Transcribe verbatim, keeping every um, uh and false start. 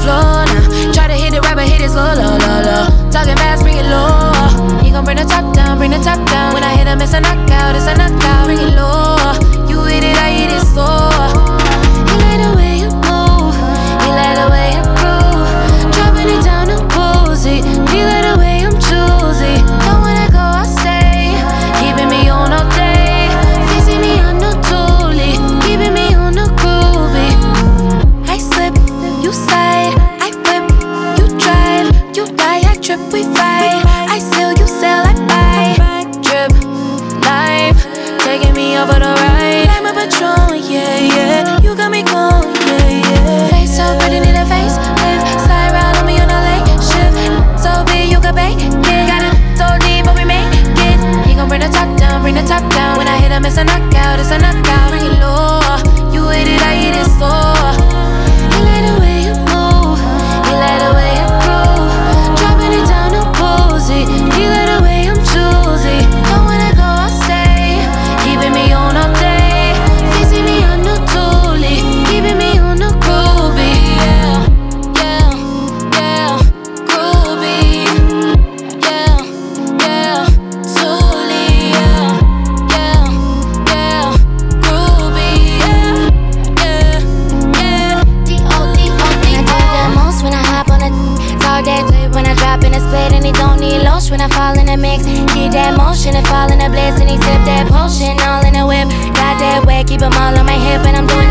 floor now. Try to hit it right, but hit it slow, low, low, low. Talking fast, bring it low. He gon' bring the top down, bring the top down. When I hit him, it's a knockout, it's a knockout. Bring it low. You hit it, I hit it slow. He like the way you move, he like the way you groove. Dropping it down to boozy, he like the way I'm choosy. Don't wanna go, I stay, keeping me on all day. Facing me on the toolie, keeping me on the groovy. I slip, you slide, I whip, you drive, you die, I trip, we fight. I steal, you sell, I buy. Drip, life, taking me over the ride. Like my Patron, yeah, yeah. You got me going, yeah, yeah. Face so pretty, need a face lift. Slide round on me on a late shift. So big, you could bake it. Got it so deep, but we make it. He gon' bring the top down, bring the top down. When I hit him, it's a knockout, it's a knockout. Bring it low, you hit it, I hit it slow. He like the way you move, he like the way you groove. Dropping it down to boozy, he like the way I'm choosy. Don't wanna go, I stay, keeping me on all day. Facing me on the toolie, keeping me on the groovy. Yeah, yeah, yeah, groovy. Yeah, yeah, toolie. Yeah, yeah, yeah, groovy. Yeah, yeah, yeah. D O D O D. I do the most when I hop on it. Talk that drip when I drop in a split, and he don't need lotion when I fall in the mix. Keep that motion and fall in the bliss, and he sip that potion all in the whip. Got that wet, keep 'em all on my hip, and I'm doing